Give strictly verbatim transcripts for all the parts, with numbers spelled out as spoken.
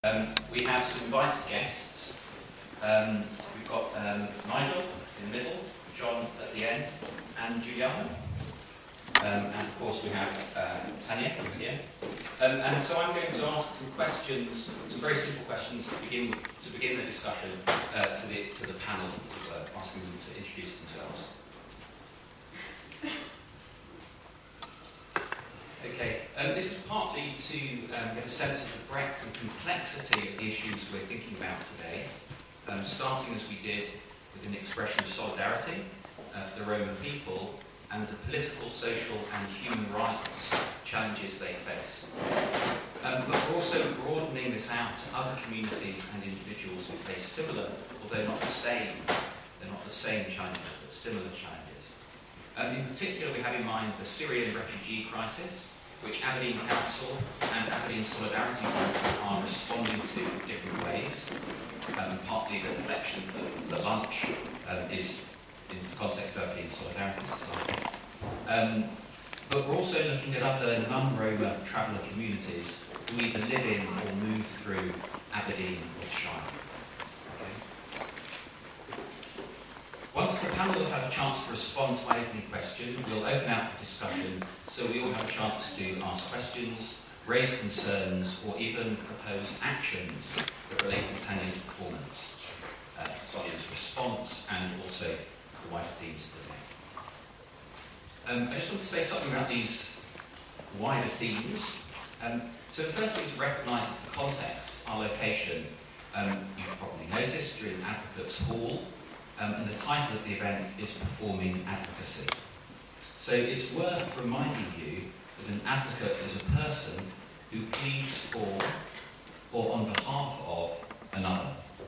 Um, we have some invited guests. Um, we've got um, Nigel in the middle, John at the end, and Juliana. Um, and of course we have uh, Tanya here. Um, and so I'm going to ask some questions, some very simple questions to begin to begin the discussion uh, to the to the panel, uh, asking them to introduce themselves. Okay, um, this is partly to um, get a sense of the breadth and complexity of the issues we're thinking about today, um, starting as we did with an expression of solidarity uh, for the Roma people and the political, social and human rights challenges they face. Um, but we're also broadening this out to other communities and individuals who face similar, although not the same, they're not the same challenges, but similar challenges. Um, in particular, we have in mind the Syrian refugee crisis, which Aberdeen Council and Aberdeen Solidarity Group are responding to in different ways. Um, partly the collection for, for lunch um, is in the context of Aberdeen Solidarity Society. Um, but we're also looking at other non-Roma traveller communities who either live in or move through Aberdeen or Shire. Once the panel has had a chance to respond to my opening question, we'll open out the discussion so we all have a chance to ask questions, raise concerns, or even propose actions that relate to Tanya's performance, uh, Sonia's response, and also the wider themes today. Um, I just want to say something about these wider themes. Um, so the first thing to recognise is the context, our location. Um, you've probably noticed you're in Advocates Hall. Um, and the title of the event is Performing Advocacy. So it's worth reminding you that an advocate is a person who pleads for or on behalf of another.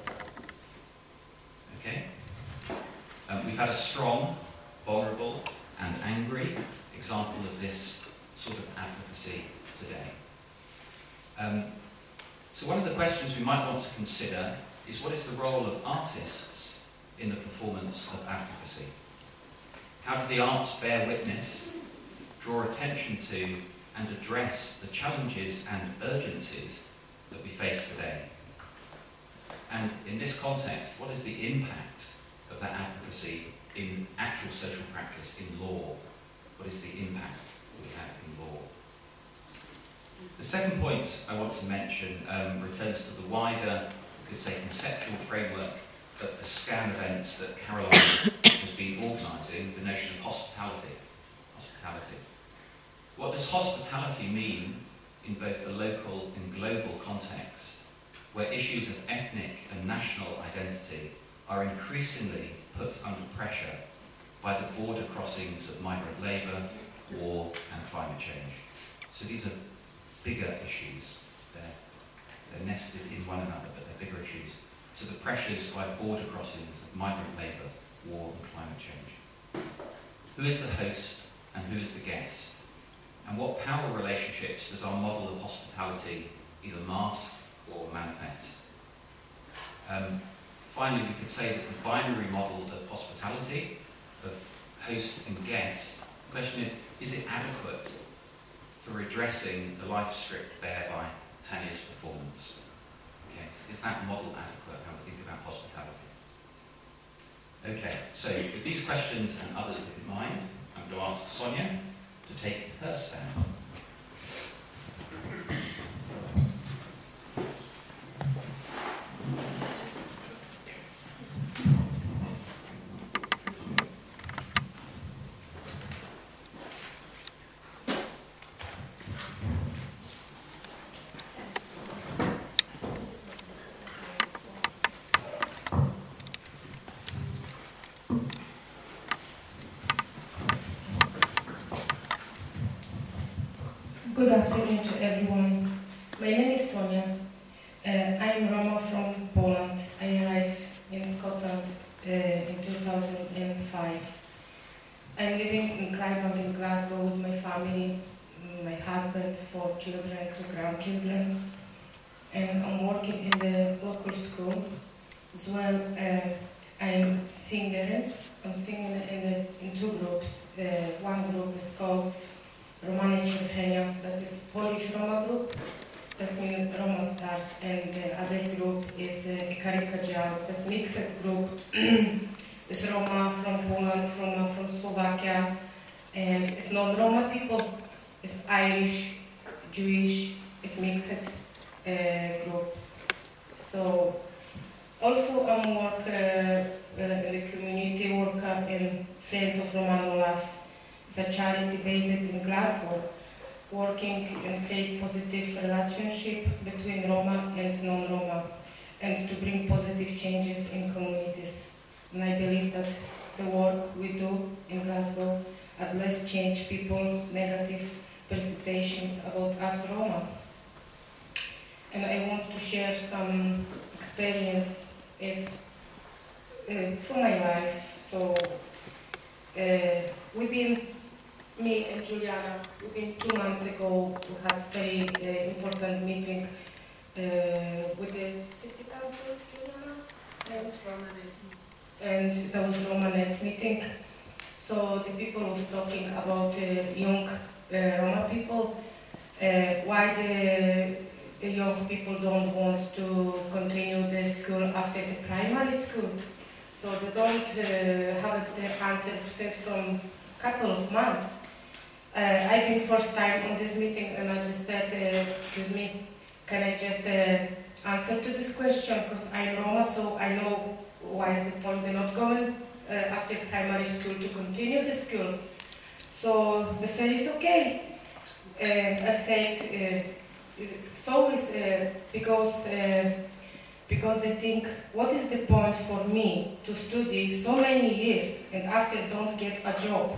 Okay? Um, we've had a strong, vulnerable and angry example of this sort of advocacy today. Um, so one of the questions we might want to consider is, what is the role of artists in the performance of advocacy? How do the arts bear witness, draw attention to, and address the challenges and urgencies that we face today? And in this context, what is the impact of that advocacy in actual social practice, in law? What is the impact we have in law? The second point I want to mention um, returns to the wider, we could say, conceptual framework of the SCAN events that Caroline has been organising, the notion of hospitality. Hospitality. What does hospitality mean in both the local and global context, where issues of ethnic and national identity are increasingly put under pressure by the border crossings of migrant labour, war and climate change? So these are bigger issues. They're, they're nested in one another, but they're bigger issues. So the pressures by border crossings of migrant labour, war and climate change. Who is the host and who is the guest? And what power relationships does our model of hospitality either mask or manifest? Um, finally, we could say that the binary model of hospitality, of host and guest, the question is, is it adequate for addressing the life stripped bare by Tanya's performance? Okay, is that model adequate, how we think about hospitality? Okay, so with these questions and others in mind, I'm going to ask Sonia to take her stand. Good afternoon to everyone. My name is Sonia. Uh, I am Roma from Poland. I arrived in Scotland uh, in two thousand five. I'm living in Clyde in Glasgow with my family, my husband, four children, two grandchildren. And I'm working in the local school. As well, uh, I'm singer. I'm singing in, the, in two groups. Uh, one group is called Romani Czerchenia, that is Polish Roma group, that's mean Roma Stars, and the other group is uh, Ikari Kajal, that's mixed group. It's Roma from Poland, Roma from Slovakia, and it's not Roma people, it's Irish, Jewish, it's mixed uh, group. So also I'm work uh, in the community worker in Friends of Romano Love. It's a charity based in Glasgow, working and create positive relationship between Roma and non-Roma, and to bring positive changes in communities. And I believe that the work we do in Glasgow at least change people negative perceptions about us Roma. And I want to share some experience is uh, from my life. So uh, we've been, me and Juliana, we've been two months ago, we had a very uh, important meeting uh, with the City Council, Juliana? Yes. And that was Romanet meeting. So the people was talking about uh, young uh, Roma people, uh, why the, the young people don't want to continue the school after the primary school. So they don't uh, have the answer since from a couple of months. Uh, I've been first time on this meeting and I just said, uh, excuse me, can I just uh, answer to this question, because I'm Roma, so I know why is the point they're not going uh, after primary school to continue the school. So they said it's okay. Uh, I said uh, it's always uh, because uh, because they think, what is the point for me to study so many years and after don't get a job?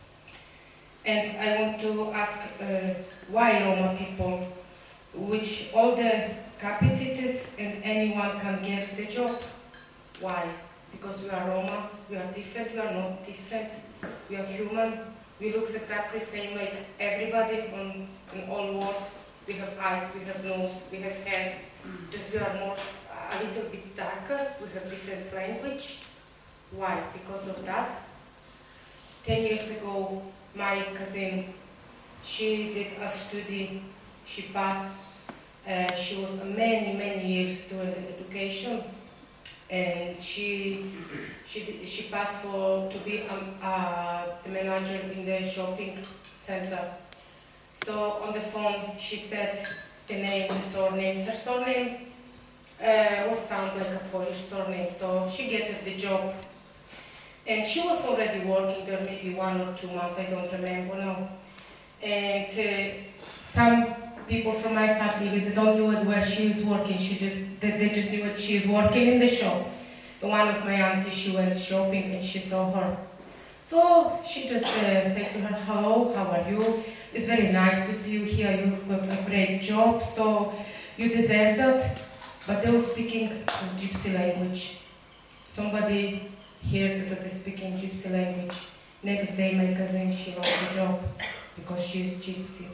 And I want to ask uh, why Roma people, which all the capacities and anyone can get the job. Why? Because we are Roma, we are different, we are not different, we are human, we look exactly the same like everybody on, in all world. We have eyes, we have nose, we have hair, just we are more, a little bit darker, we have different language. Why? Because of that. Ten years ago, my cousin, she did a study, she passed, uh, she was many, many years doing education. And she she she passed for to be um, uh, the manager in the shopping center. So on the phone she said the name, the surname. Her surname uh, was sound like a Polish surname, so she get the job. And she was already working there maybe one or two months, I don't remember now. And uh, some people from my family, they don't know where she is working. She just, they, they just knew that she is working in the shop. And one of my aunties, she went shopping and she saw her. So she just uh, said to her, hello, how are you? It's very nice to see you here. You've got a great job, so you deserve that. But they were speaking of Gypsy language. Somebody heard that they're speaking Gypsy language. Next day, my cousin, she lost the job because she is Gypsy.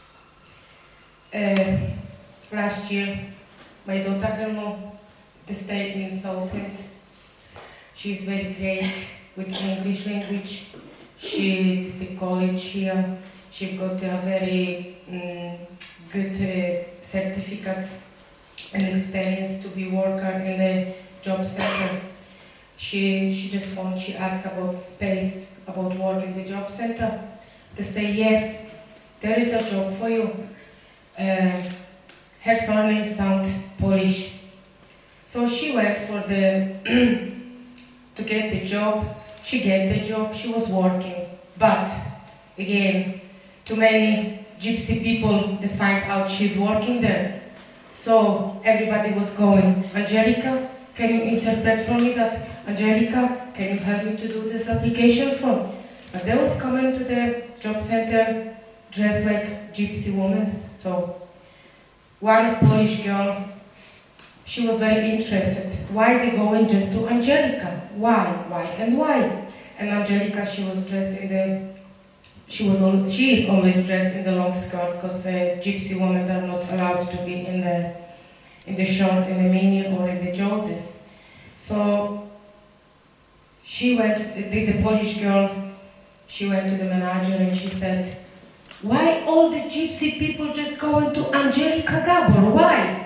Uh, last year, my daughter-in-law, they stayed in Southend. She's very great with English language. She did the college here. She got a very um, good uh, certificates and experience to be worker in the job center. She she just want, she asked about space, about work in the job center. They say, yes, there is a job for you. Uh, her surname sounds Polish. So she went for the, to get the job. She get the job, she was working. But, again, too many Gypsy people, they find out she's working there. So everybody was going, Angelica, can you interpret for me that? Angelica, can you help me to do this application form? But they was coming to the job center dressed like Gypsy women. So one of Polish girl, she was very interested. Why they going just to Angelica? Why, why, and why? And Angelica, she was dressed in the, she was all, she is always dressed in the long skirt because uh, Gypsy women are not allowed to be in the in the short, in the mini, or in the Joses. So she went, the, the Polish girl, she went to the manager and she said, why all the gypsy people just going to Angelica Gabor? Why?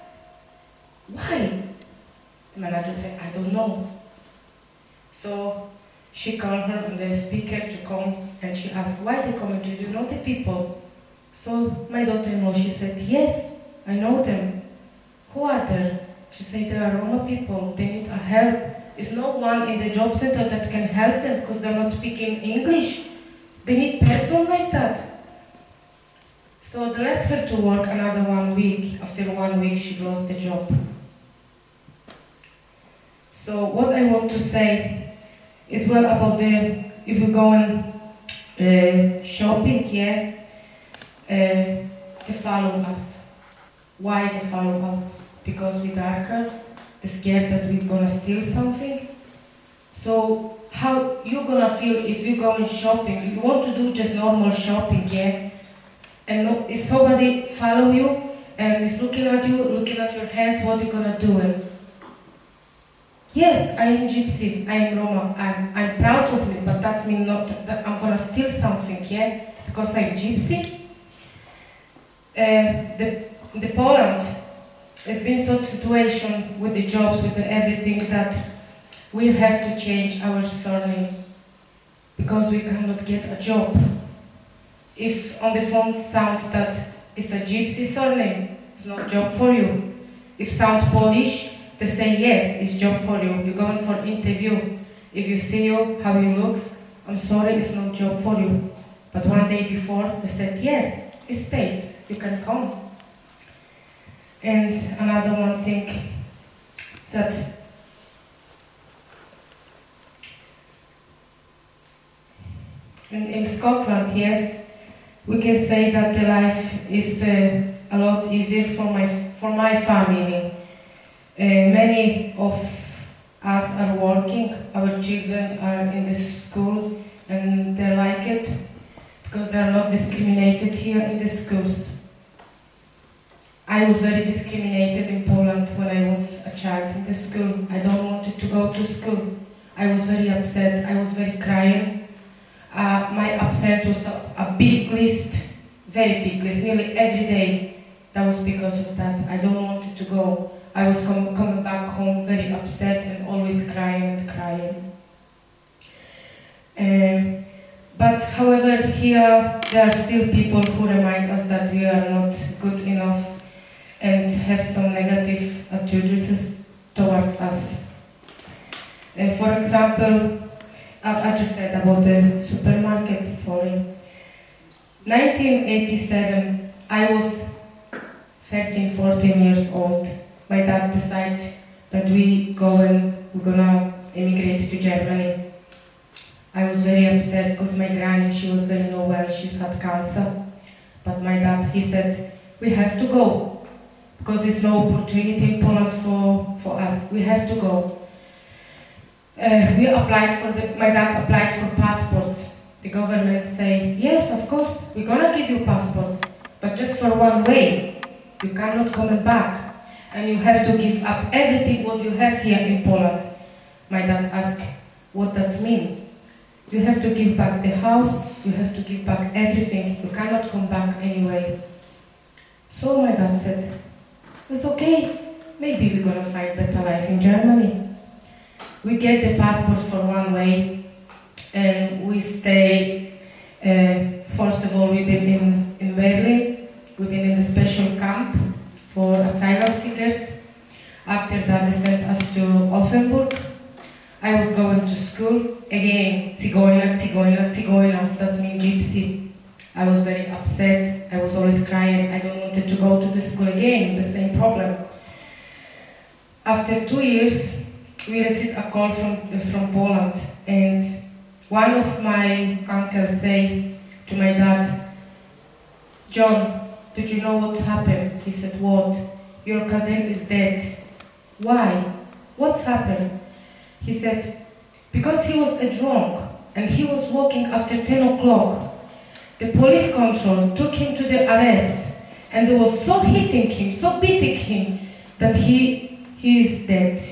Why? The manager said, I don't know. So she called her on the speaker to come, and she asked, why they coming to you? Do you know the people? So my daughter-in-law, she said, yes, I know them. Who are there? She said, they are Roma people, they need a help. There's no one in the job center that can help them because they're not speaking English. They need person like that. So they let her to work another one week. After one week, she lost the job. So what I want to say is well about the, if we go on uh, shopping, yeah, uh, they follow us. Why they follow us? Because we're darker, they're scared that we're gonna steal something. So how you gonna feel if you go in shopping? You want to do just normal shopping, yeah? And no, if somebody follow you and is looking at you, looking at your hands, what are you gonna do? And yes, I am gypsy, I am Roma, I'm, I'm proud of me, but that's mean not that I'm gonna steal something, yeah? Because I'm gypsy. Uh, the, the Poland, it's been such situation with the jobs, with the everything, that we have to change our surname because we cannot get a job. If on the phone sound that it's a gypsy surname, it's not job for you. If sound Polish, they say yes, it's job for you. You're going for interview. If you see you, how you look, I'm sorry, it's no job for you. But one day before, they said yes, it's space, you can come. And another one thing that in, in Scotland, yes, we can say that the life is uh, a lot easier for my for my family. Uh, many of us are working, our children are in the school, and they like it because they are not discriminated here in the schools. I was very discriminated in Poland when I was a child in the school. I don't wanted to go to school. I was very upset, I was very crying. Uh, my absence was a, a big list, very big list, nearly every day. That was because of that. I don't wanted to go. I was com coming back home very upset and always crying and crying. Um, but however, here there are still people who remind us that we are not good enough and have some negative attitudes toward us. Uh, for example, I, I just said about the supermarkets, sorry. nineteen eighty-seven, I was thirteen, fourteen years old. My dad decided that we go and we're gonna immigrate to Germany. I was very upset because my granny, she was very low well, she's had cancer. But my dad, he said, we have to go because there's no opportunity in Poland for, for us. We have to go. Uh, we applied for the, my dad applied for passports. The government say, yes, of course, we're gonna give you passports, but just for one way. You cannot come back. And you have to give up everything what you have here in Poland. My dad asked, what that mean? You have to give back the house, you have to give back everything, you cannot come back anyway. So my dad said, it's okay, maybe we're gonna find better life in Germany. We get the passport for one way, and we stay, uh, first of all, we've been in, in Berlin, we've been in the special camp for asylum seekers. After that, they sent us to Offenburg. I was going to school, again, Zigeuner, Zigeuner, Zigeuner, that means gypsy. I was very upset, I was always crying, I don't wanted to go to the school again, the same problem. After two years, we received a call from, uh, from Poland, and one of my uncles said to my dad, John, did you know what's happened? He said, what? Your cousin is dead. Why? What's happened? He said, because he was a drunk and he was walking after ten o'clock. The police control took him to the arrest and they was so hitting him, so beating him that he, he is dead.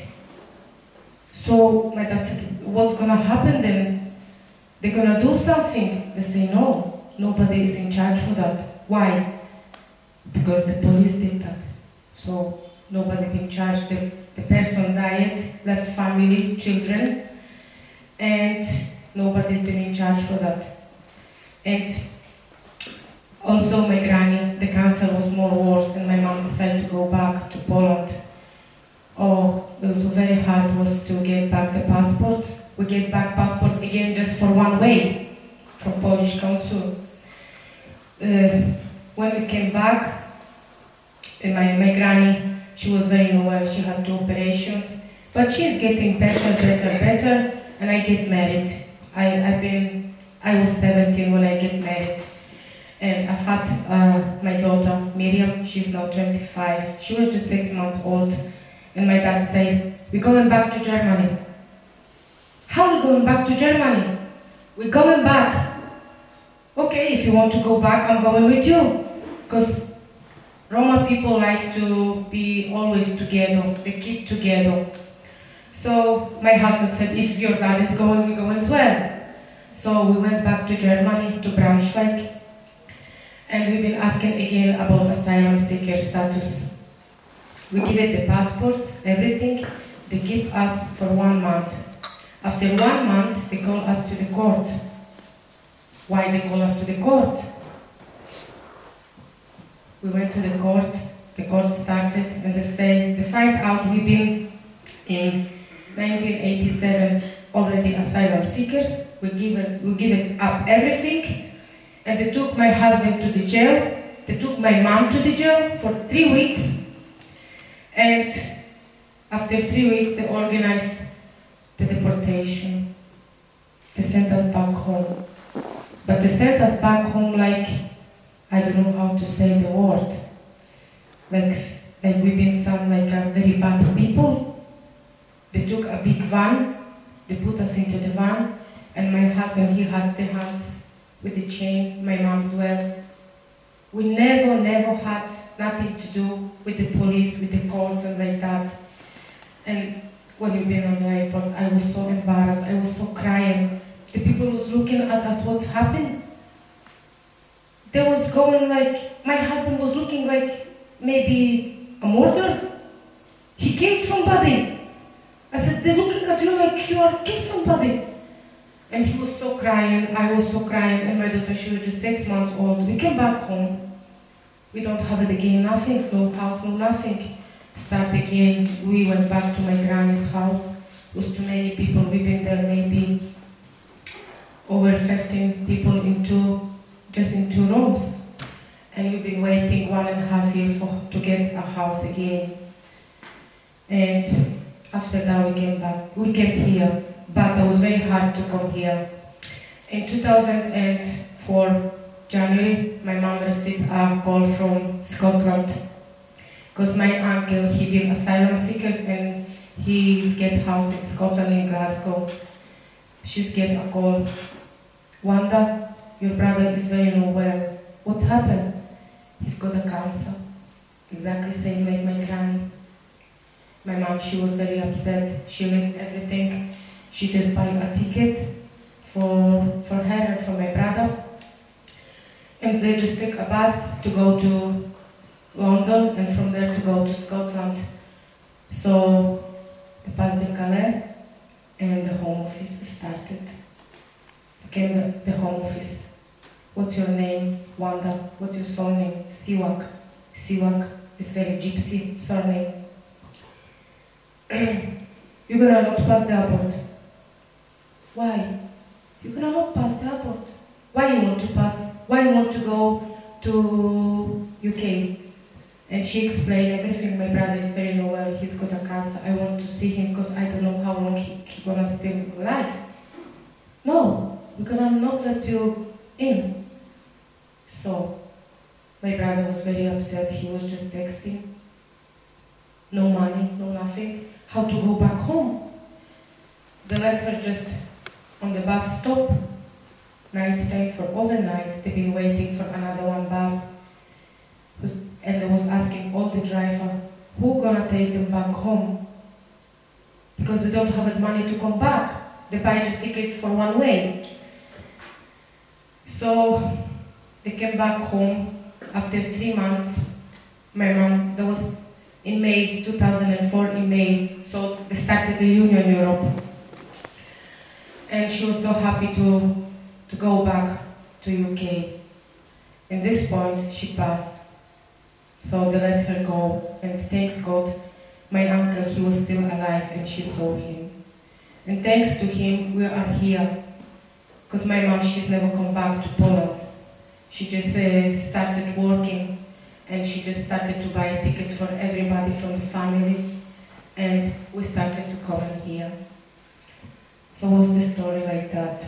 So my dad said, what's gonna happen then? They're gonna do something? They say, no, nobody is in charge for that. Why? Because the police did that. So nobody been charged. The, the person died, left family, children, and nobody's been in charge for that. And also my granny, the cancer was more worse, and my mom decided to go back to Poland. Oh, it was very hard was to get back the passport. We get back passport again just for one way from Polish council. Uh, when we came back, uh, my, my granny, she was very unwell, she had two operations, but she's getting better, better, better, and I get married. I, I've been, I was seventeen when I get married. And I've had uh, my daughter, Miriam, she's now twenty-five. She was just six months old. And my dad said, we're going back to Germany. How are we going back to Germany? We're going back. Okay, if you want to go back, I'm going with you. Because Roma people like to be always together. They keep together. So my husband said, if your dad is going, we're going as well. So we went back to Germany, to Braunschweig. And we've been asking again about asylum seeker status. We give it the passports, everything. They give us for one month. After one month, they call us to the court. Why they call us to the court? We went to the court, the court started, and they say, they find out we've been in nineteen eighty-seven already asylum seekers. We give it, we give it up everything, and they took my husband to the jail. They took my mom to the jail for three weeks. And after three weeks, they organized the deportation. They sent us back home. But they sent us back home like, I don't know how to say the word. Like, like we've been some like a very bad people. They took a big van, they put us into the van, and my husband, he had the hands with the chain, my mom as well. We never, never had nothing to do with the police, with the courts and like that. And when we've been on the airport, I was so embarrassed, I was so crying. The people was looking at us, what's happened? They was going like, my husband was looking like maybe a murderer. He killed somebody. I said, they're looking at you like you are killed somebody. And he was so crying, I was so crying, and my daughter, she was just six months old. We came back home. We don't have it again, nothing, no house, no nothing. Start again, we went back to my granny's house. It was too many people, we've been there maybe over fifteen people in two, just in two rooms. And we've been waiting one and a half year for, to get a house again. And after that we came back, we came here. But it was very hard to come here. In two thousand four, January, my mom received a call from Scotland. Because my uncle, he been asylum seekers and he's get house in Scotland, in Glasgow. She's get a call. Wanda, your brother is very unwell. What's happened? He's got a cancer. Exactly same like my granny. My mom, she was very upset. She left everything. She just bought a ticket for, for her and for my brother. And they just took a bus to go to London and from there to go to Scotland. So they passed the Calais and the Home Office started. Again, the, the Home Office. What's your name? Wanda. What's your surname? Siwak. Siwak is very gypsy surname. You're gonna not pass the airport. Why? You're gonna not pass the airport. Why you want to pass? Why you want to go to U K? And she explained everything. My brother is very unwell. He's got a cancer. I want to see him because I don't know how long he, he gonna stay alive. No, we're gonna not let you in. So my brother was very upset. He was just sixteen. No money, no nothing. How to go back home? The letter just on the bus stop. Night time for overnight. They've been waiting for another one bus. And they was asking all the driver, who gonna take them back home? Because they don't have the money to come back. They buy just ticket for one way. So they came back home after three months. My mom, that was in May two thousand four, in May, so they started the Union Europe. And she was so happy to, to go back to U K. At this point, she passed. So they let her go, and thanks God, my uncle, he was still alive and she saw him. And thanks to him, we are here. Because my mom, she's never come back to Poland. She just uh, started working, and she just started to buy tickets for everybody from the family, and we started to come in here. So was the story like that.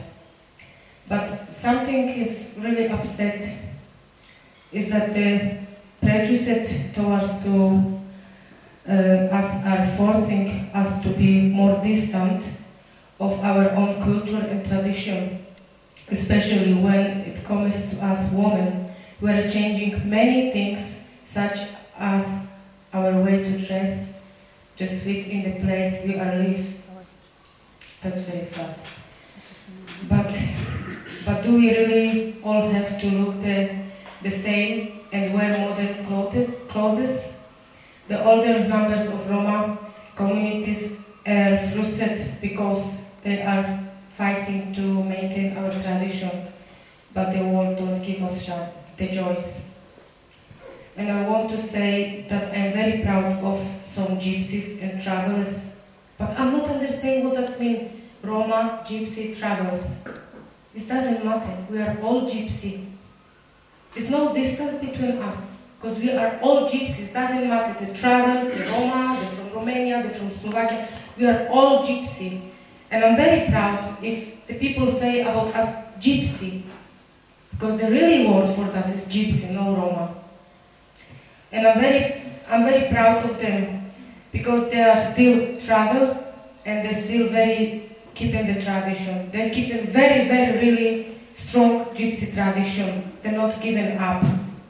But something is really upset is that the prejudice towards to uh, us are forcing us to be more distant of our own culture and tradition, especially when it comes to us women. We are changing many things, such as our way to dress, just fit in the place we are live. That's very sad. But, but do we really all have to look the, the same and wear modern clothes? clothes? The older numbers of Roma communities are frustrated because they are fighting to maintain our tradition, but the world don't give us the choice. And I want to say that I'm very proud of some gypsies and travelers, but I'm not understanding what that means, Roma, gypsy, travelers. This doesn't matter, we are all gypsy. There's no distance between us, because we are all gypsies, doesn't matter, the travelers, the Roma, they're from Romania, they're from Slovakia, we are all gypsy. And I'm very proud if the people say about us gypsy, because the really word for us is gypsy, no Roma. And I'm very, I'm very proud of them, because they are still travel, and they're still very keeping the tradition. They're keeping very, very, really strong gypsy tradition. They're not giving up.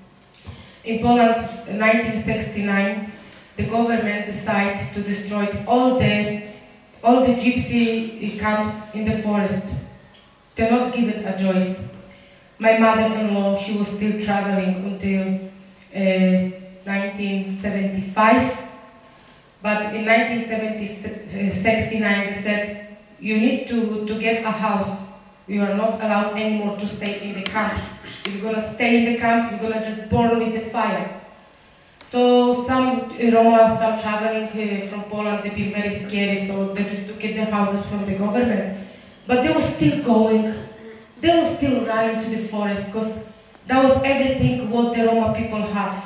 In Poland, in nineteen sixty-nine, the government decided to destroy all the, all the gypsy camps in the forest. They're not given a choice. My mother-in-law, she was still traveling until uh, nineteen seventy-five, but in nineteen sixty-nine they said, you need to, to get a house. You are not allowed anymore to stay in the camps. If you're gonna stay in the camps, you're gonna just burn with the fire. So some Roma, some traveling uh, from Poland, they've been very scary, so they just took their houses from the government. But they were still going. They were still running to the forest, because that was everything what the Roma people have.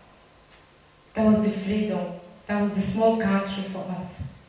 That was the freedom. That was the small country for us.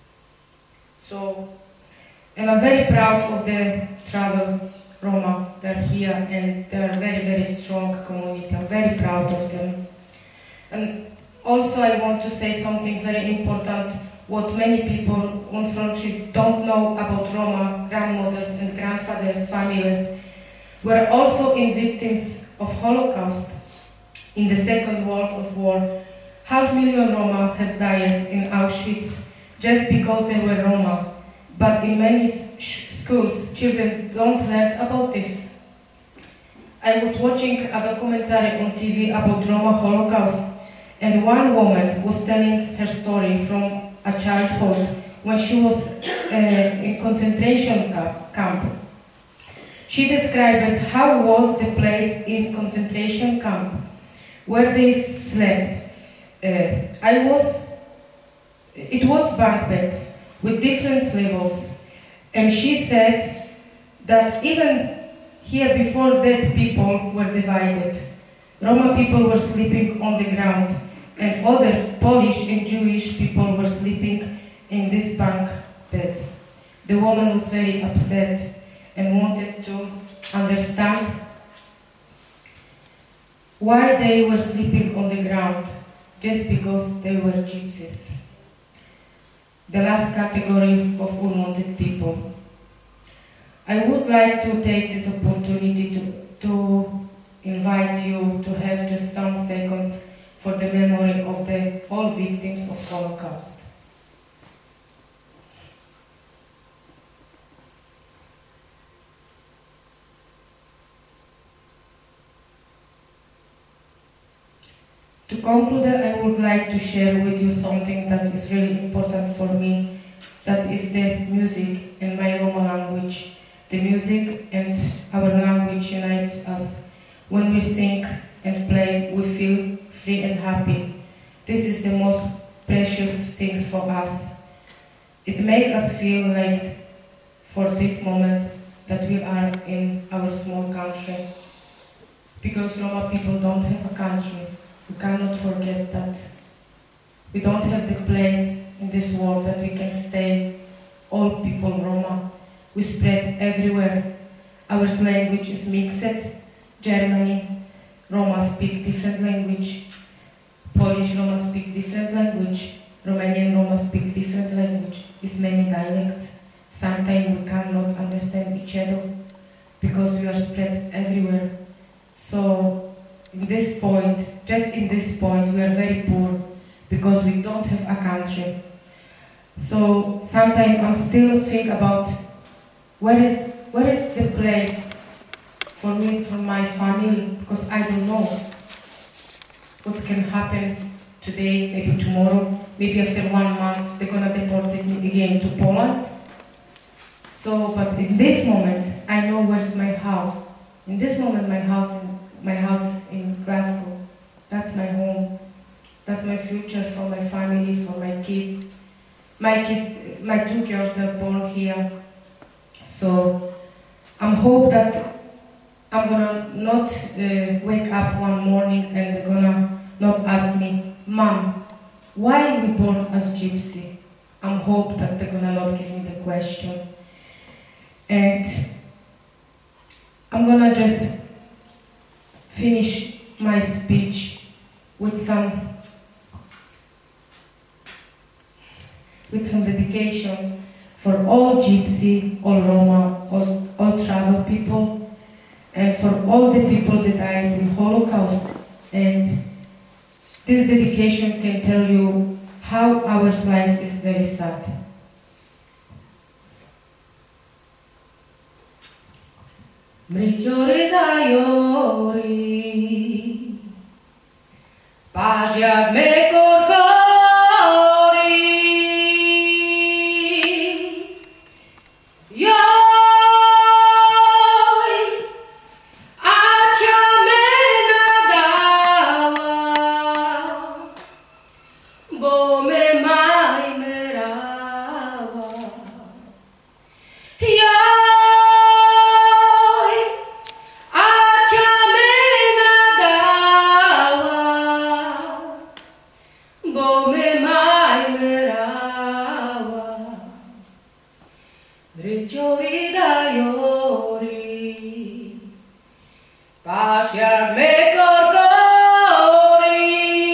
So, and I'm very proud of the travel Roma. They're here and they're a very, very strong community. I'm very proud of them. And also I want to say something very important, what many people unfortunately don't know about Roma grandmothers and grandfathers' families were also in victims of Holocaust. In the Second World War, half million Roma have died in Auschwitz just because they were Roma. But in many schools, children don't learn about this. I was watching a documentary on T V about Roma Holocaust, and one woman was telling her story from a childhood when she was uh, in concentration camp. She described how was the place in concentration camp, where they slept. Uh, I was, it was bunk beds with different levels, and she said that even here before that people were divided. Roma people were sleeping on the ground, and other Polish and Jewish people were sleeping in these bunk beds. The woman was very upset and wanted to understand why they were sleeping on the ground, just because they were gypsies. The last category of unwanted people. I would like to take this opportunity to, to invite you to have just some seconds for the memory of the all victims of Holocaust. To conclude, I would like to share with you something that is really important for me. That is the music and my Roma language. The music and our language unite us. When we sing and play, we feel free and happy. This is the most precious things for us. It makes us feel like for this moment that we are in our small country. Because Roma people don't have a country. We cannot forget that. We don't have the place in this world that we can stay. All people Roma. We spread everywhere. Our language is mixed. Germany, Roma speak different language. Polish Roma speak different language. Romanian Roma speak different language. It's many dialects. Sometimes we cannot understand each other because we are spread everywhere. So in this point, just in this point, we are very poor because we don't have a country. So sometimes I'm still think about where is where is the place for me, for my family, because I don't know what can happen today, maybe tomorrow, maybe after one month they're gonna deport me again to Poland. So, but in this moment, I know where's my house. In this moment, my house, my house is in Glasgow. That's my home. That's my future for my family, for my kids. My kids, my two girls, they're born here. So, I'm hope that I'm gonna not uh, wake up one morning and they're gonna not ask me, Mom, why we born as gypsy? I'm hope that they're gonna not give me the question. And I'm gonna just finish my speech with some with some dedication for all gypsy, all Roma, all, all travel people, and for all the people that died in Holocaust. And this dedication can tell you how our life is very sad. Mriciori daiori, pažjak me korkori, joj, ača me nadava, bo me maj merava, joj, Mriciori daiori, pașjak me korkori,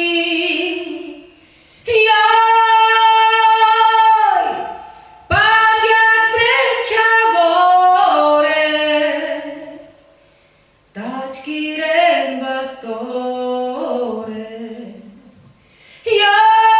joj, pașjak me čavore, tački ren bastore, joj,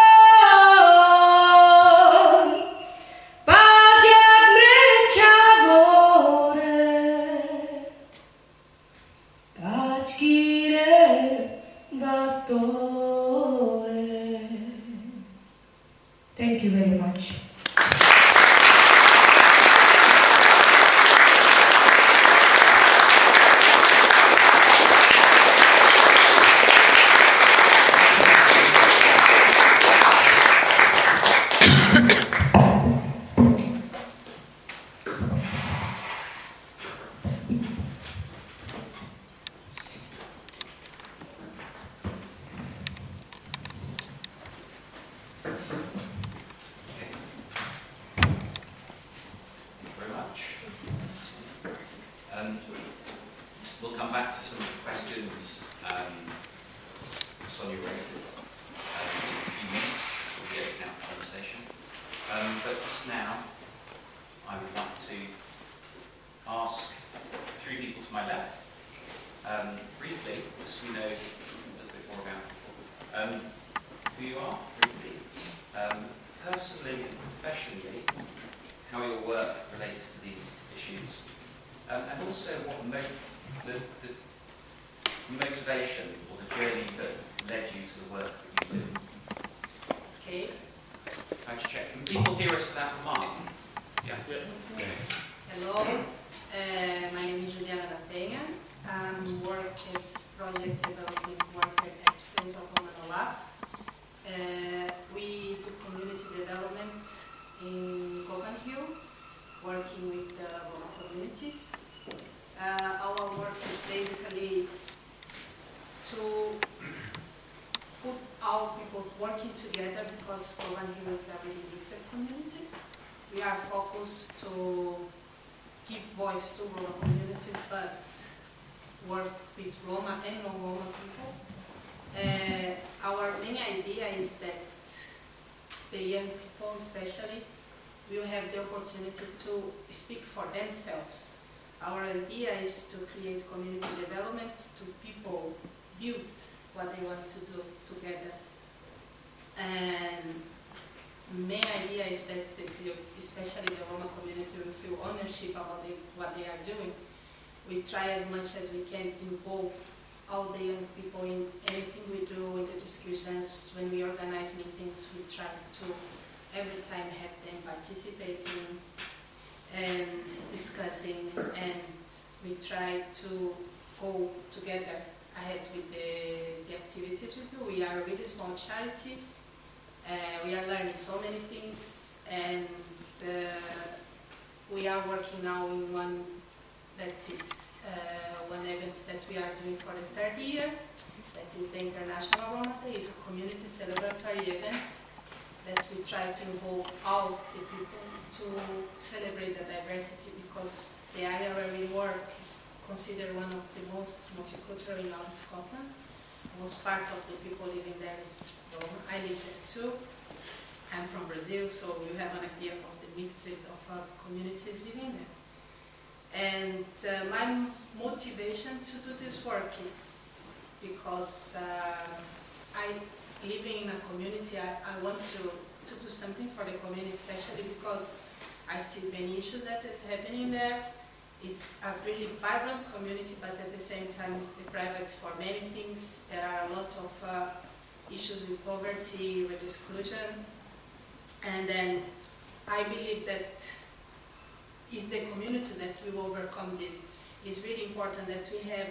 Thank you very much. We'll come back to some of the questions um, Sonia raised um, in a few minutes. We'll be opening up the conversation. Um, but just now, I would like to ask three people to my left, um, briefly, just so we know a little bit more about um, who you are, briefly, um, personally and professionally, how your work relates to these issues, um, and also what mo the, the motivation or the journey that led you to the work that you do. Okay. How to check? Can people hear us without the mic? Yeah. Yeah. Hello. Uh, my name is Juliana da Penha. I work as project development worker at Friends of Roma no Lar. Uh, we do community development in Govan Hill, working with the Roma communities. Uh, our work is basically to put our people working together because Govan Hill is a really mixed community. We are focused to give voice to Roma communities, but work with Roma and non-Roma people. Uh, our main idea is that the young people especially will have the opportunity to speak for themselves. Our idea is to create community development to people build what they want to do together. And main idea is that the, especially the Roma community will feel ownership about the, what they are doing. We try as much as we can involve all the young people in anything we do, in the discussions. When we organize meetings, we try to every time have them participating and discussing, and we try to go together ahead with the, the activities we do. We are a really small charity. Uh, we are learning so many things, and uh, we are working now in one that is uh, one event that we are doing for the third year. That is the International Roma Day. It's a community celebratory event that we try to involve all the people to celebrate the diversity, because the area where we work is considered one of the most multicultural in North Scotland. Most part of the people living there is Roma. I live there too. I'm from Brazil, so you have an idea of the mix of uh, communities living there. And uh, my motivation to do this work is because uh, I living in a community, I, I want to, to do something for the community, especially because I see many issues that is happening there. It's a really vibrant community, but at the same time it's deprived for many things. There are a lot of uh, issues with poverty, with exclusion. And then I believe that it's the community that will overcome this. It's really important that we have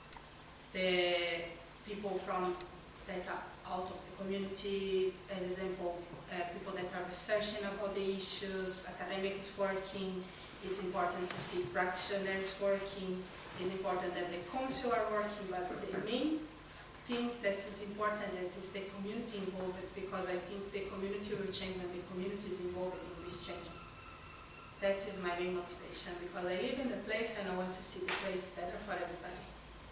the people from that are out of the community, as example, uh, people that are researching about the issues, academics working. It's important to see practitioners working. It's important that the council are working, but the main thing that is important that is the community involved, because I think the community will change when the community is involved in this change. That is my main motivation, because I live in the place and I want to see the place better for everybody.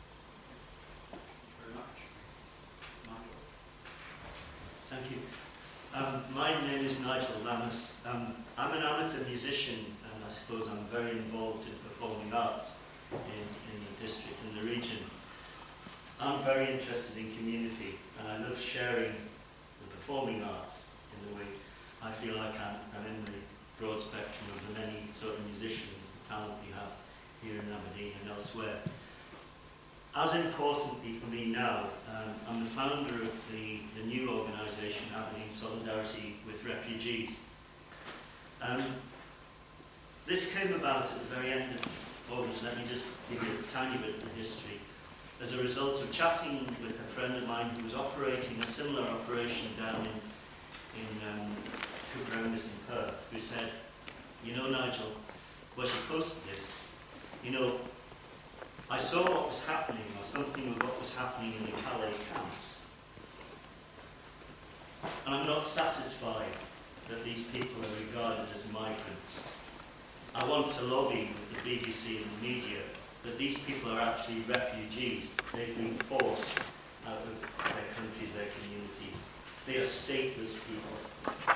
Very much. Nigel. Thank you. Um, my name is Nigel Lammas. Um, I'm an amateur musician, and I suppose I'm very involved in performing arts in, in the district and the region. I'm very interested in community, and I love sharing the performing arts in the way I feel like I'm, I'm in the broad spectrum of the many sort of musicians, the talent we have here in Aberdeen and elsewhere. As importantly for me now, um, I'm the founder of the, the new organisation, Aberdeen Solidarity with Refugees. Um, this came about at the very end of August. Let me just give you a tiny bit of the history. As a result of chatting with a friend of mine who was operating a similar operation down in, in um, Cwmrewdys in Perth, who said, you know, Nigel, was you close to this? You know, I saw what was happening, or something of what was happening in the Calais camps. And I'm not satisfied that these people are regarded as migrants. I want to lobby with the B B C and the media that these people are actually refugees. They've been forced out of their countries, their communities. They are stateless people.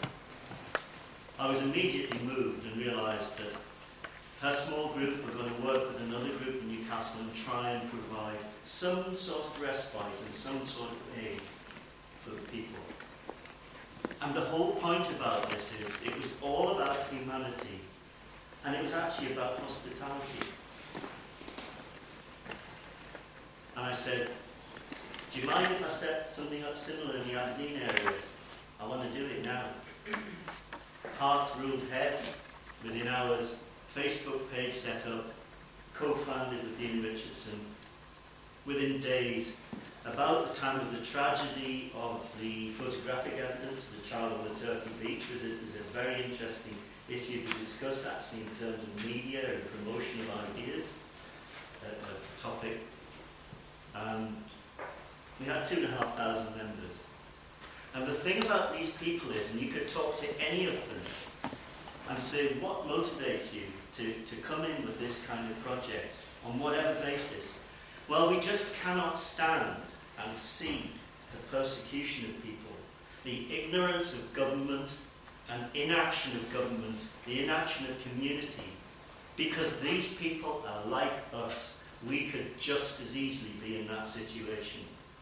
I was immediately moved and realised that her small group were going to work with another group in Newcastle and try and provide some sort of respite and some sort of aid for the people. And the whole point about this is it was all about humanity, and it was actually about hospitality. And I said, do you mind if I set something up similar in the Aberdeen area? I want to do it now. Heart ruled head, within hours, Facebook page set up, co-founded with Dean Richardson. Within days, about the time of the tragedy of the photographic evidence of the child on the Turkey beach, was a, was a very interesting issue to discuss actually in terms of media and promotion of ideas, uh, of the topic. Um, we had two and a half thousand members. And the thing about these people is, and you could talk to any of them and say, what motivates you to, to come in with this kind of project, on whatever basis? Well, we just cannot stand and see the persecution of people, the ignorance of government and inaction of government, the inaction of community, because these people are like us. We could just as easily be in that situation.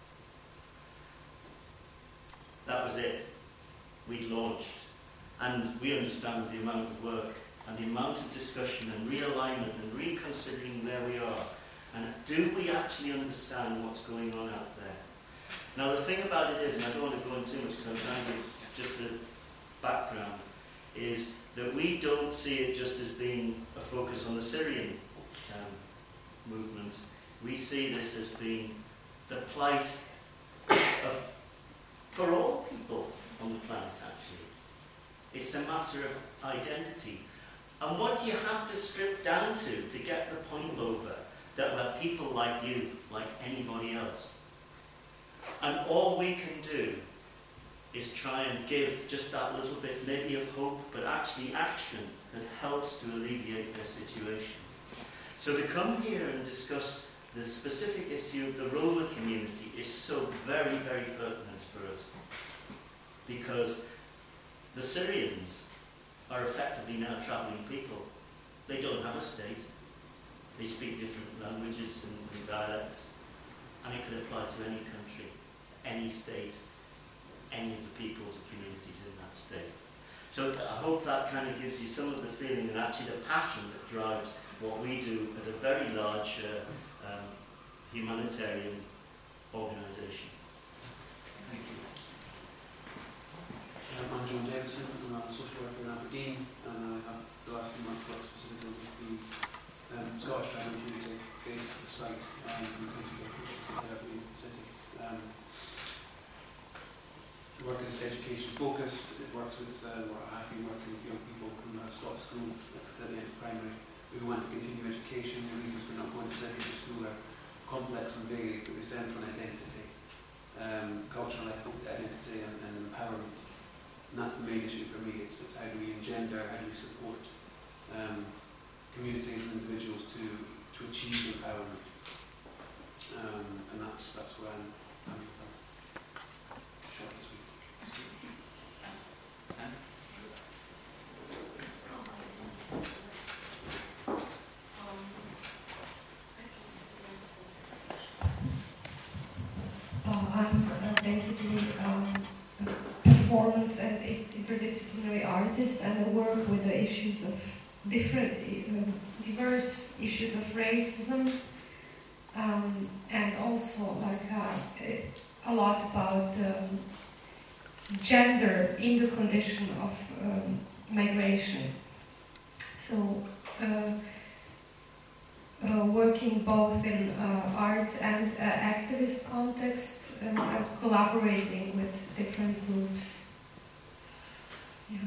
That was it. We launched. And we understand the amount of work and the amount of discussion and realignment and reconsidering where we are. And do we actually understand what's going on out there? Now the thing about it is, and I don't want to go into too much because I'm trying to give just a background, is that we don't see it just as being a focus on the Syrian um, movement. We see this as being the plight of, for all people on the planet, actually. It's a matter of identity. And what do you have to strip down to to get the point over that we're people like you, like anybody else? And all we can do is try and give just that little bit, maybe of hope, but actually action that helps to alleviate their situation. So to come here and discuss the specific issue of the Roma community is so very, very pertinent for us. Because the Syrians are effectively now travelling people. They don't have a state. They speak different languages and, and dialects. And it could apply to any country, any state, any of the peoples and communities in that state. So I hope that kind of gives you some of the feeling and actually the passion that drives what we do as a very large uh, um, humanitarian organisation. Thank you. Um, I'm John Davidson, and I'm a social worker in Aberdeen, and I have the last few months worked specifically with the um, Scottish Tribal Community based at the site um, in the County of Aberdeen City. Um, the work is education focused. It works with, uh, or I have been working with young people who have stopped school at the end of primary, who want to continue education. The reasons for not going to secondary school are complex and varied, but they stem from identity, um, cultural identity and, and empowerment. And that's the main issue for me. It's, it's how do we engender, how do we support um, communities and individuals to, to achieve empowerment. Um, and that's, that's where I'm coming from. Short this week. Uh, I'm uh, basically um, a performance and interdisciplinary artist, and I work with the issues of different, uh, diverse issues of racism, um, and also like uh, a lot about um, gender in the condition of um, migration. So. Uh, Uh, working both in uh, art and uh, activist context and, and collaborating with different groups. Yeah.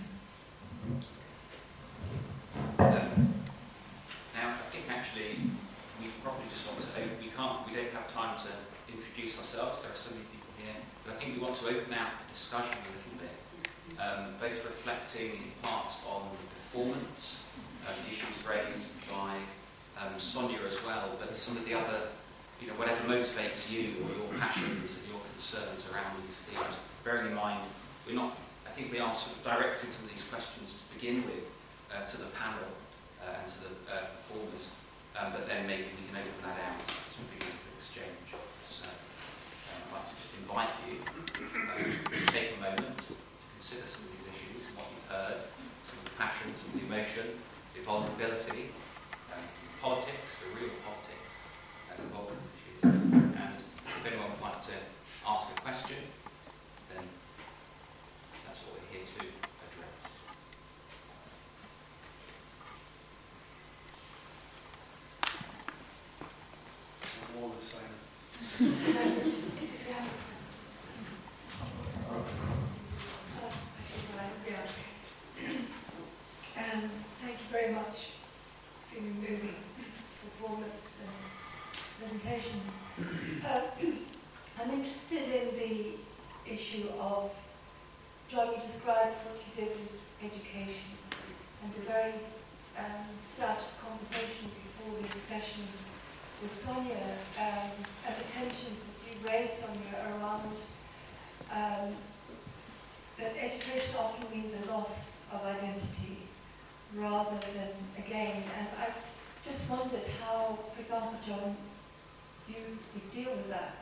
Um, now, I think actually we probably just want to open, we can't, we don't have time to introduce ourselves, there are so many people here, but I think we want to open out the discussion a little bit, um, both reflecting in parts on the performance, um, the issues raised by Um, Sonia as well, but some of the other, you know, whatever motivates you or your passions and your concerns around these themes. Bearing in mind, we're not, I think we are sort of directing some of these questions to begin with uh, to the panel uh, and to the uh, performers, um, but then maybe we can open that out as we begin to exchange. So um, I'd like to just invite you um, to take a moment to consider some of these issues, what you've heard, some of the passions, some of the emotion, the vulnerability, politics, the real politics, and involvement issues, and question, then that's what we're here to address. A wall of silence. Um, thank you very much. Extremely moving performance and presentation. Uh, I'm interested in the issue of, John, you described what you did as education, and the very um, start of the conversation before the session with Sonia, um, and the tensions that you raised, Sonia, around um, that education often means a loss of identity rather than a gain. And I just wondered how, for example, John, you would deal with that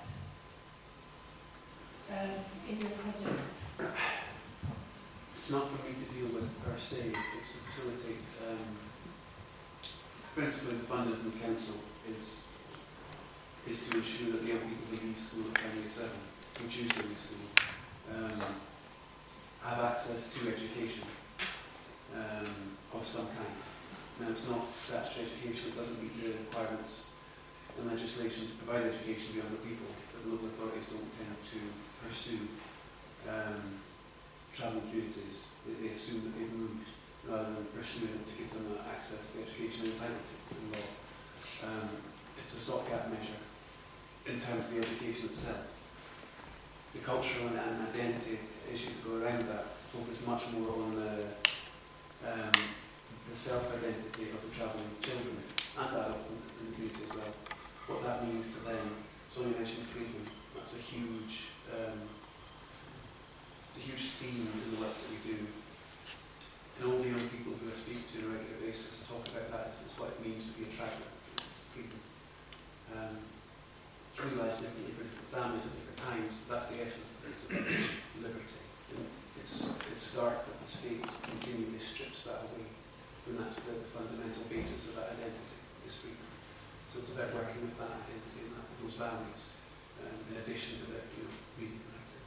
um, in your project. It's not for me to deal with per se, it's to facilitate. Um, principally funded from the council is is to ensure that the young people who leave school at primary seven, who choose to leave school, um, have access to education um, of some kind. Now, it's not statutory education, it doesn't meet the requirements and legislation to provide education beyond the people, but the local authorities don't tend to pursue um, travelling communities. They, they assume that they've moved rather than pursuing to give them uh, access to education and entitled to in law. Um, it's a stopgap measure in terms of the education itself. The cultural and, and identity issues that go around that focus much more on the um, the self-identity of the travelling children and adults in, in the community as well. What that means to them. Sonia mentioned freedom. That's a huge, um, it's a huge theme in the work that we do. And all the young people who I speak to on a regular basis talk about that. This is what it means to be a traveller. It's freedom. Um, it's realised differently for different families at different times. But that's the essence of it. It's about liberty. And it's it's stark that the state continually strips that away. And that's the fundamental basis of that identity, is freedom. So it's about working with that identity and that, those values, um, in addition to the, you know, reading and writing.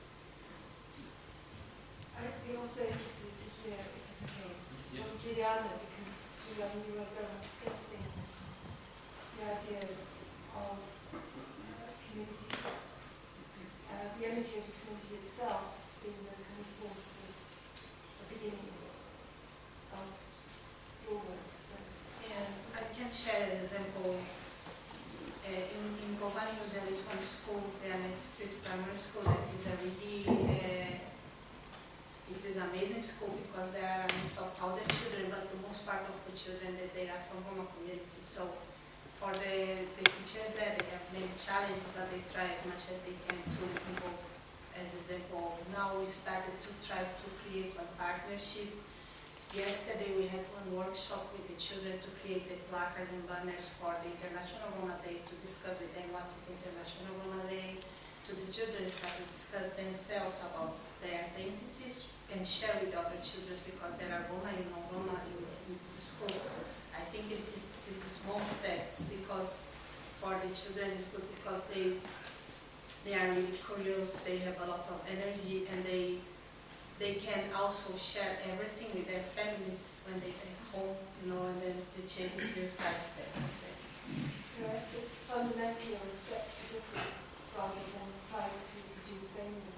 I'd be also interested to hear, if it's okay, Yeah. from Juliana, because Juliana, you were very much discussing the idea of uh, communities, uh, the energy of the community itself being the kind of source of the beginning of your work. So, Yeah, I can share an example. Uh, in in Govanio there is one school, the Annette Street Primary School, that is a really, uh, it is an amazing school because there are a mix of older children, but the most part of the children that they are from Roma communities. So for the, the teachers there, they have many challenges, but they try as much as they can to involve. As example, now we started to try to create a partnership. Yesterday we had one workshop with the children to create the placards and banners for the International Roma Day, to discuss with them what is the International Roma Day, to the children start to discuss themselves about their identities and share with other children, because there are Roma, you know, Roma in, in this school. I think it's this, it's the small steps, because for the children it's good because they they are really curious, they have a lot of energy, and they they can also share everything with their families when they get home, you know, and then the changes will start step by step. yeah, it's fundamentally a respect for difference rather than trying to produce sameness.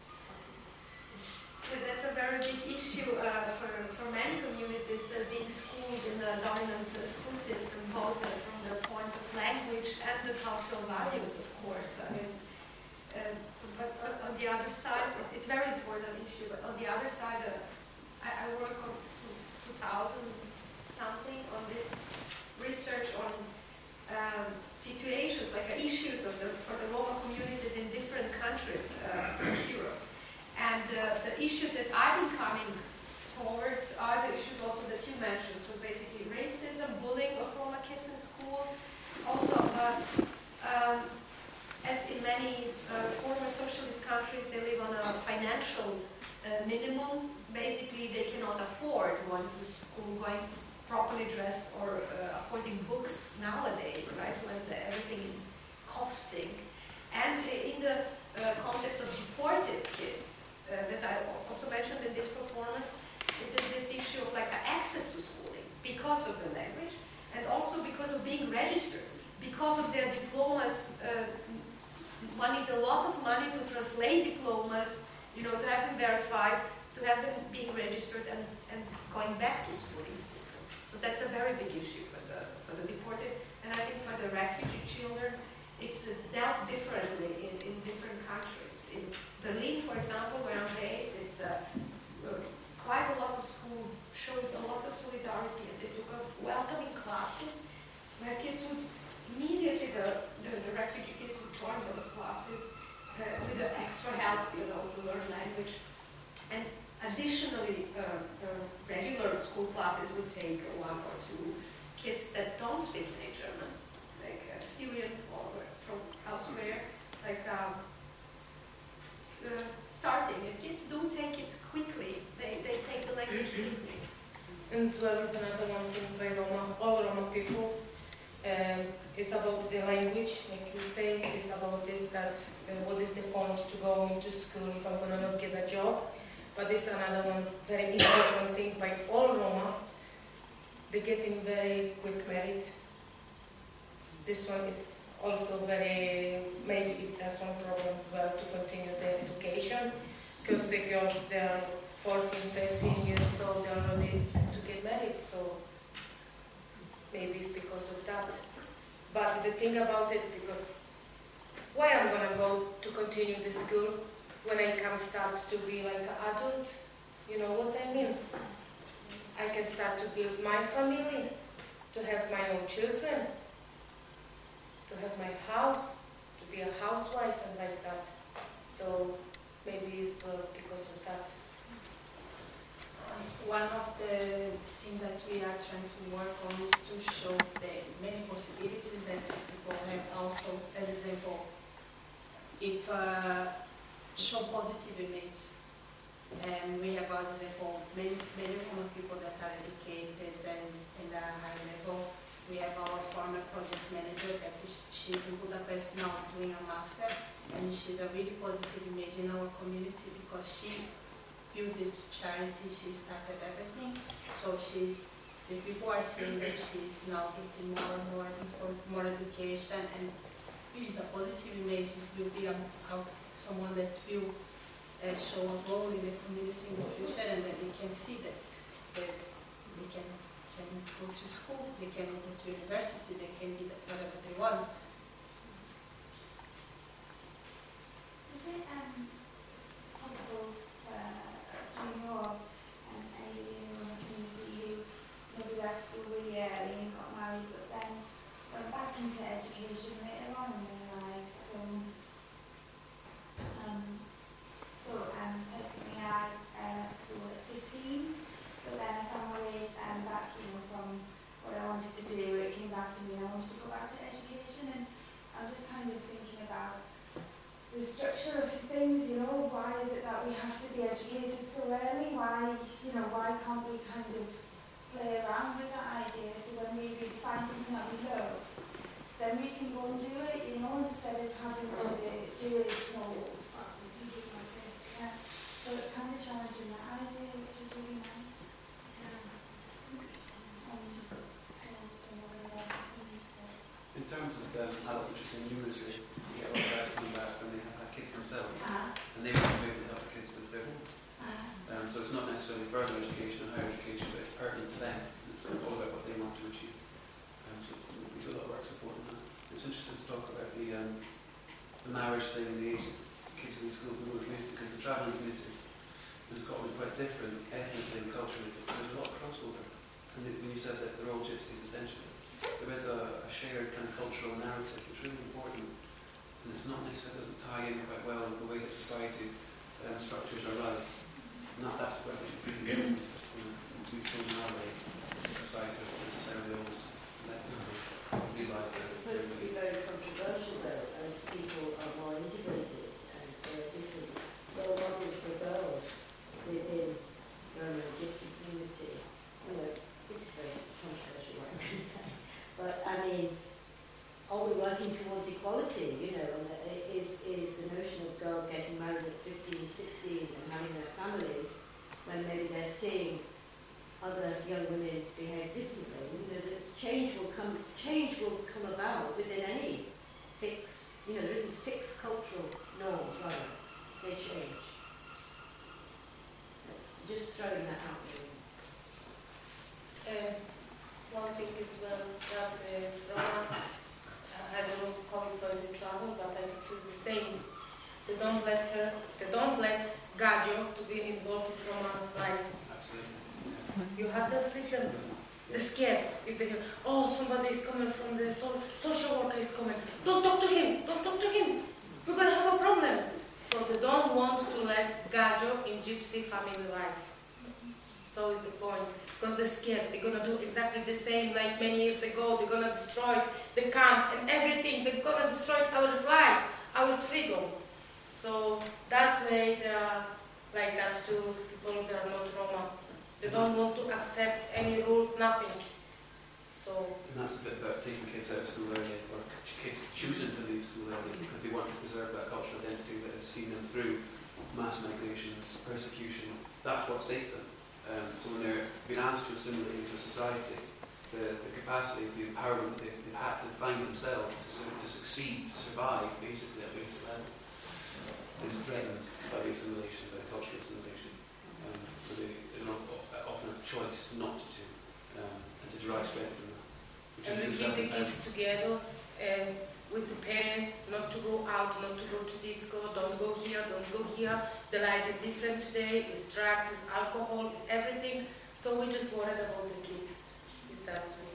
Yeah, that's a very big issue uh, for, for many communities, uh, being schooled in a dominant uh, school system, both uh, from the point of language and the cultural values, of course. I mean, uh, but on, on the other side, it's a very important issue, but on the other side, uh, I, I work on two thousand something on this research on um, situations, like uh, issues of the, for the Roma communities in different countries uh, across Europe. And uh, the issues that I've been coming towards are the issues also that you mentioned. So basically racism, bullying of Roma kids in school. Also, uh, um, as in many uh, former socialist countries, they live on a financial uh, minimum. Basically, they cannot afford going to school, going properly dressed, or uh, affording books nowadays, right, when the, everything is costing. And in the uh, context of deported kids uh, that I also mentioned in this performance, it is this issue of like access to schooling because of the language and also because of being registered, because of their diplomas. Uh, one needs a lot of money to translate diplomas, you know, to have them verified, to have them being registered and, and going back to schooling system. So that's a very big issue for the, for the deported. And I think for the refugee children, it's uh, dealt differently in, in different countries. In Berlin, for example, where I'm based, it's uh, uh, quite a lot of schools showed a lot of solidarity, and they took up welcoming classes where kids would immediately, the, the, the refugee kids would join those classes uh, with the extra help, you know, to learn language. And additionally, uh, uh, regular school classes would take one or two kids that don't speak any German, like uh, Syrian or from elsewhere, like um, uh, starting. And kids do take it quickly. They, they take the language quickly. And as well as another one thing by Roma, all Roma people, um, it's about the language, like you say, it's about this, that uh, what is the point to go into school if I'm going to not get a job. But this is another one very important thing by all Roma, they're getting very quick married. This one is also very, maybe it's that's one problem as well to continue their education, because the girls, they are fourteen, fifteen years old, they're already to get married, so maybe it's because of that. But the thing about it, because why I'm gonna go to continue the school when I can start to be like an adult, you know what I mean? I can start to build my family, to have my own children, to have my house, to be a housewife and like that. So maybe it's uh, because of that. One of the things that we are trying to work on is to show the many possibilities that people have also. As example, if uh, show positive image, and we have, for example, many many of people that are educated and in a high level. We have our former project manager that is, she's in Budapest now doing a master, and she's a really positive image in our community because she built this charity, she started everything. So she's, the people are saying that she's now getting more and more info, more education, and is a positive image, is will be a, how, someone that will uh, show a role in the community in the future, and that we can see that, that we can can go to school, they can go to university, they can be whatever they want. Is it um, possible for doing more um, alien or community who maybe left school really early and got married, but then went back into education later on in their lives? So, um, so um, personally, I uh, left school at fifteen, but then I found my way um, back, you know, from what I wanted to do. It came back to me, and I wanted to go back to education, and I'm just kind of thinking about the structure of things, you know. Why is it that we have to be educated so early? Why, you know, why can't we kind of play around with that idea? So when we find something that we love, then we can go and do it, you know, instead of having to do it, you know, like this. Yeah. So it's kind of challenging that idea, which is really nice. In terms of um, adult interest in numeracy, you get a lot of guys coming back when they have had kids themselves, Uh, and they want to be able to help the kids with their home. uh, Um, so it's not necessarily further education or higher education, but it's pertinent to them. It's all about what they want to achieve. Um, so we do a lot of work supporting that. It's interesting to talk about the um, the marriage thing and the age of kids in the school from the community, because the travelling community in Scotland is quite different ethnically and culturally. There's a lot of crossover. And when you said that they're all gypsies essentially, there is a, a shared kind of cultural narrative which is really important, and it's not necessarily, doesn't tie in quite well with the way that society um, structures are run. Not that's where we can get from. We've chosen our way. Society doesn't necessarily always let them realise that. It's supposed to be very controversial though, as people are more integrated and there are different role models for girls within Roma and Gypsy community. You know, this is very controversial, what I'm going to say. But I mean, are we working towards equality? You know, and is is the notion of girls come, change will come about within any fixed, you know, there isn't fixed cultural norms, are there? They change. Just throwing that out there. Uh, one thing is well that uh, Roma, uh, I don't know how it's going to travel, but I think it's the same. They don't let her, they don't let Gaggio to be involved from our life. Absolutely. You have to sleep them. They're scared. If they hear, oh, somebody is coming from the so social worker is coming. Don't talk to him. Don't talk to him. We're going to have a problem. So they don't want to let Gaggio in gypsy family life. So is the point. Because they're scared. They're going to do exactly the same like many years ago. They're going to destroy the camp and everything. They're going to destroy our life, our freedom. So that's why they are like that to people that are not Roma. They don't want to accept any rules, nothing. So. And that's a bit about taking kids out of school early, or kids choosing to leave school early because they want to preserve that cultural identity that has seen them through mass migrations, persecution. That's what saved them. Um, so when they're being asked to assimilate into a society, the, the capacities, the empowerment they, they've had to find themselves to, to succeed, to survive, basically at basic level, is threatened by the assimilation, by the cultural assimilation. Um, so they, they don't often have a choice not to, um, and to derive strength from that. Which and is we keep the kids together um, with the parents, not to go out, not to go to disco, don't go here, don't go here. The life is different today, it's drugs, it's alcohol, it's everything. So we just worried about the kids. Is that way?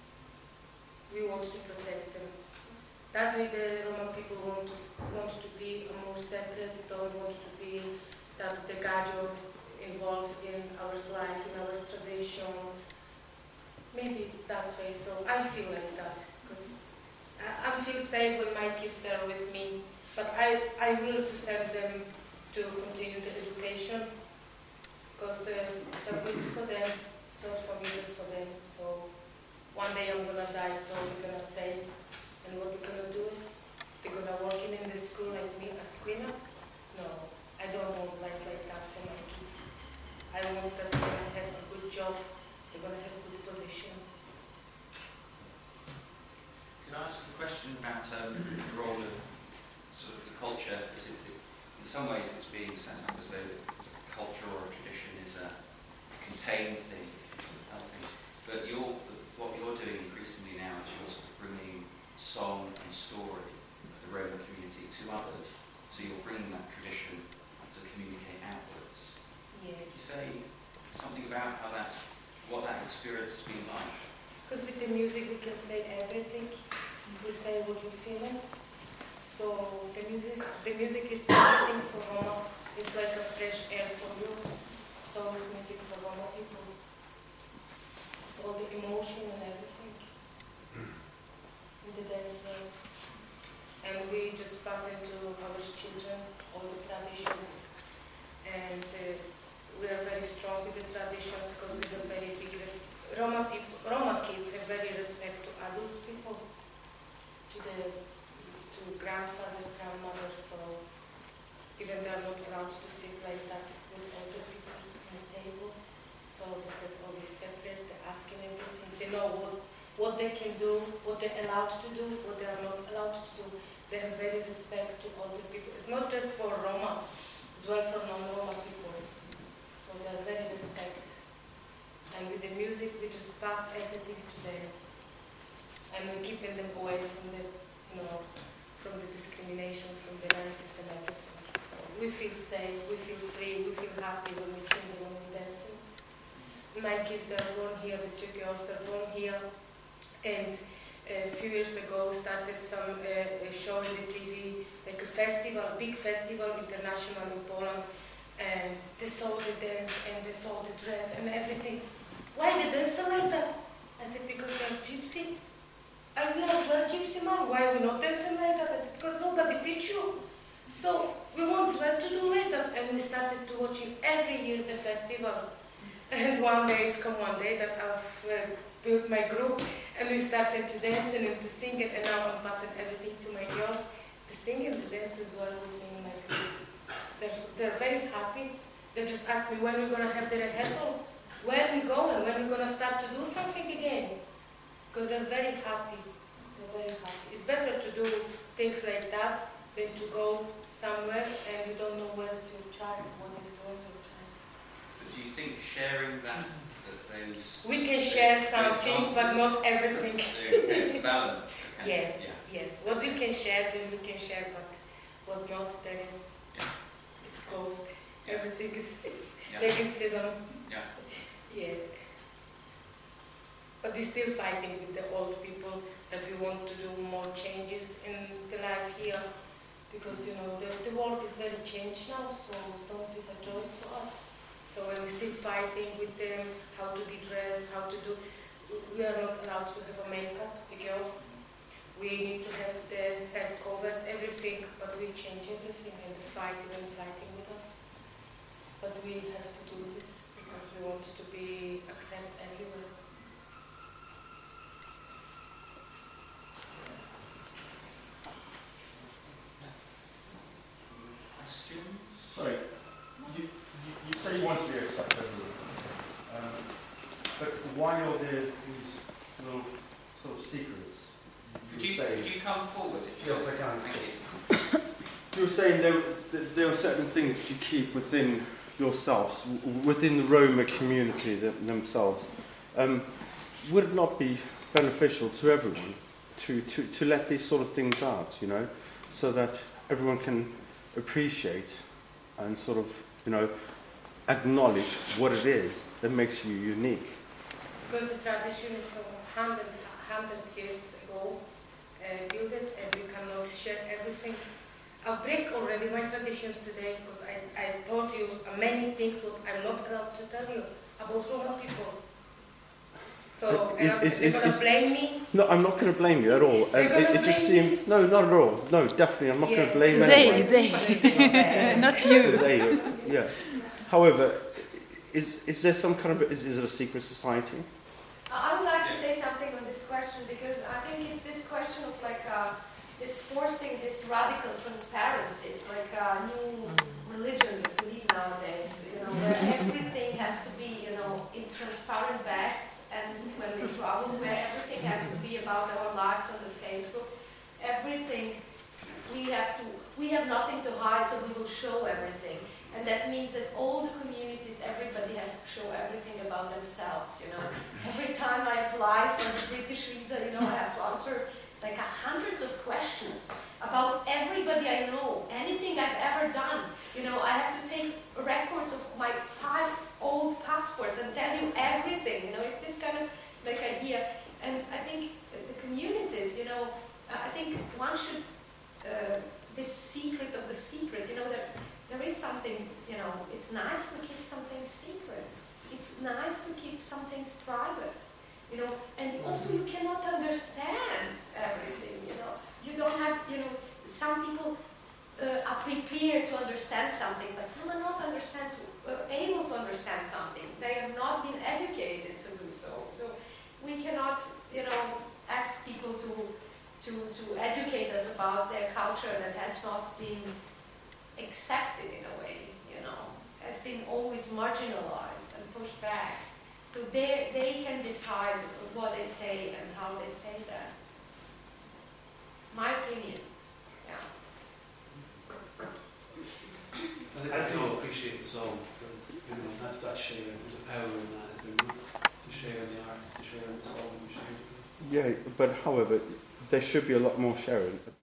We want to protect them. That's why the Roma people want to want to be more separate, don't want to be that the Gaggio involved in our life, in our tradition. Maybe that's why. So I feel like that because I, I feel safe when my kids are with me. But I I will to send them to continue the education because uh, it's a good for them. It's not for me, just for them. So one day I'm gonna die, so we're gonna stay. And what they're gonna do? They're gonna work in, in the school like me as cleaner? No, I don't want life like that for my kids. I want that they're gonna have a good job, they're gonna have a good position. Can I ask a question about um, the role of sort of the culture? Because it, it, in some ways it's being set up as though culture or a tradition is a contained thing, sort of healthy. But you're, what you're doing increasingly now is you're sort of bringing song and story of the Roma community to others. So you're bringing that tradition to communicate outwards. Yeah. Could you say something about how that, what that experience has been like? Because with the music we can say everything. We say what we're feeling. So the music, the music is everything for Roma. It's like a fresh air for you. So it's music for Roma people. It's all the emotion and everything. In the dance world. And we just pass it to our children, all the traditions. And uh, we are very strong with the traditions because we are very big. Roma people, Roma kids have very respect to adults people, to the to grandfathers, grandmothers. So even they are not allowed to sit like that with older people at the table. So they said, oh, they separate. They're asking everything. They know what what they can do, what they're allowed to do, what they are not allowed to do. They have very respect to older people. It's not just for Roma, as well for non-Roma people. So they are very respect. And with the music, we just pass everything to them. And we're keeping them away from the, you know, from the discrimination, from the racism and everything. So we feel safe, we feel free, we feel happy when we sing and when we dancing. My kids, they're born here, the two girls, they're born here. And a few years ago started some uh, show in the T V, like a festival, a big festival, international in Poland. And they saw the dance and they saw the dress and everything. Why they dance like that? I said, because they're gypsy. And we as well gypsy, mom. Why are we not dancing like that? I said, because nobody teach you. So we want as well to do like that. And we started to watching every year the festival. And one day, it's come one day that I've uh, built my group and we started to dance and to sing it, and now I'm passing everything to my girls to sing and to dance as well with me in my group. They're, they're very happy. They just ask me when we're going to have the rehearsal, where we going, when we're going to start to do something again. because they're very happy. They're very happy. It's better to do things like that than to go somewhere and you don't know where is your child, what is doing your child. But do you think sharing that, that those... We can share those something, but answers- not everything. So it's balance. Okay. Yes, Yeah. yes. What we can share, then we can share, but what not, there is, Yeah. it's closed. Yeah. Everything is Yeah. legacism. Yeah. Yeah. But we're still fighting with the old people that we want to do more changes in the life here. Because, you know, the, the world is very changed now, so it's not a choice for us. So we're still fighting with them, how to be dressed, how to do, we are not allowed to have a makeup, the girls. We need to have the head covered, everything, but we change everything and they're fighting and fighting with us. But we have to do this because we want to be accepted everywhere. Questions? Sorry, you, you, you say you want to be accepted everywhere, um, but why are there these little sort of secrets? Could you, say, could you come forward? If you Yes, I can. Thank you. You were saying there, that there are certain things that you keep within yourselves, w- within the Roma community them- themselves. Um, would it not be beneficial to everyone to, to, to let these sort of things out, you know, so that everyone can appreciate and sort of, you know, acknowledge what it is that makes you unique? Because the tradition is from one hundred, one hundred years ago, uh, built it, and we cannot share everything. I've break already my traditions today because I, I told you many things what I'm not allowed to tell you about Roma people. So, Is- uh, is- you're is- going to is- blame me? No, I'm not going to blame you at all. Um, You're gonna it, it just blame me? seems no, not at all. No, definitely, I'm not going Yeah. to blame They, anyone. they, not you. They, yeah. However, is is there some kind of is, is it a secret society? I would like to say something on this question because I think it's this question of like uh, this forcing this radical transparency. It's like a new religion that we live nowadays, you know, where everything has to be, you know, in transparent bags, and when we travel, where everything has to be about our lives on the Facebook, everything we have to, we have nothing to hide, so we will show everything. And that means that all the communities, everybody has to show everything about themselves, you know. Every time I apply for the British visa, you know, I have to answer like a hundreds of questions about everybody I know, anything I've ever done. You know, I have to take records of my five old passports and tell you everything, you know. It's this kind of like idea. And I think the communities, you know, I think one should, uh, this secret of the secret, you know, that there is something, you know, it's nice to keep something secret. It's nice to keep some things private, you know, and also you cannot understand everything, you know. You don't have, you know, some people uh, are prepared to understand something, but some are not understand to, uh, able to understand something. They have not been educated to do so. So we cannot, you know, ask people to, to, to educate us about their culture that has not been accepted in a way, you know, has been always marginalized and pushed back. So they, they can decide what they say and how they say that. My opinion, yeah. I think I can all appreciate the song. But, you know, that's that sharing. There's a power in that, isn't there? To share the art, to share the song, to share. Yeah, but however, there should be a lot more sharing.